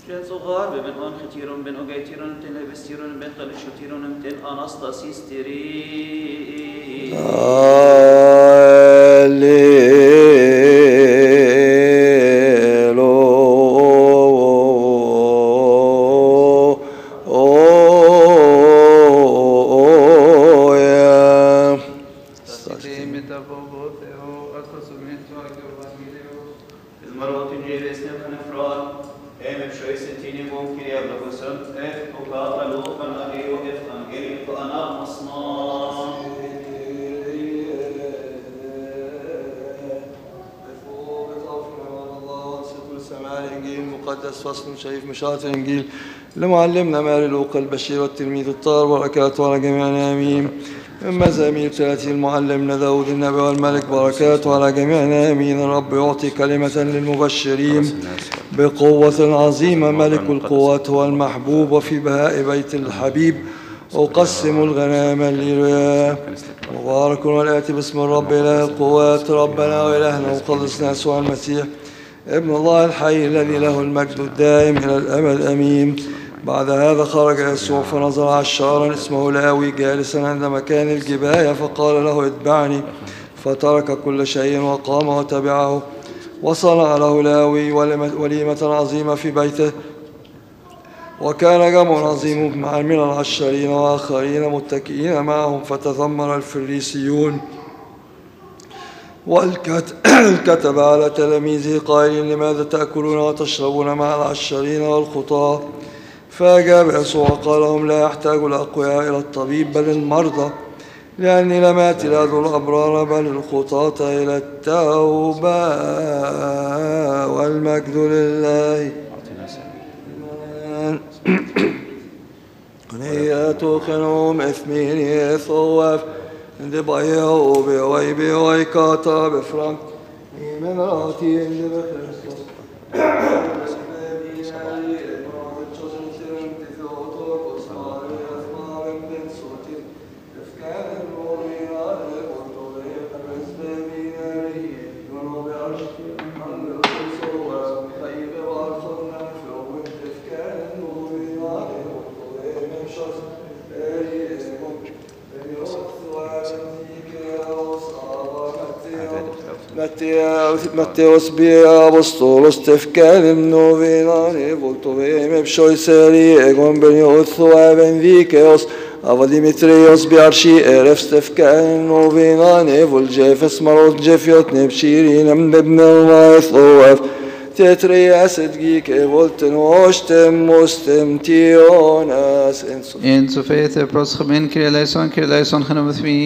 صغار بن أون ختيرون بن أوجيتيرون بن لبستيرون بن قلشوتيرون بن أناستاسيس تيري فصل شريف مشاهد الإنجيل لمعلمنا ماري لوقا البشير والتلميذ الطاهر بركاته على جميعنا آمين. من مزامير 30 المعلمنا داود النبي والملك بركاته على جميعنا آمين. الرب يعطي كلمة للمبشرين بقوة عظيمة، ملك القوات هو المحبوب وفي بهاء بيت الحبيب أقسم الغنام لرياه. مبارك والآتي باسم الرب إله القوات، ربنا وإلهنا ومخلصنا يسوع المسيح ابن الله الحي الذي له المجد الدائم إلى الأبد آمين. بعد هذا خرج يسوع فنظر عشارا اسمه لاوي جالسا عند مكان الجباية، فقال له اتبعني، فترك كل شيء وقام وتبعه. وصنع له لاوي وليمة عظيمة في بيته، وكان جمع عظيم من العشارين وآخرين متكئين معهم. فتذمر الفريسيون والكتب على تلاميذه قائلين لماذا تأكلون وتشربون مع العشارين والخطاة؟ فأجاب يسوع وقال لهم لا يحتاج الأقوياء إلى الطبيب بل المرضى، لأني لم آتي لأدعو الأبرار بل الخطاة إلى التوبة. والمجد لله. نياتو خنوم إثميني ثواف عند بايو بيوي بيوي كاتا بفرانك من راتي عند بخريستوس Matteos bia apostolos tefkalim novinani voltovem epshoiseri egon beniothou avendikeos avadimitrios biarshi eref tefkalim novinani voljefes marot jefiot nepshirin ambebnelmaethoaf tetrias edgike volten ostem mostem tionas in sofete prosgemin kireleison khanomathmi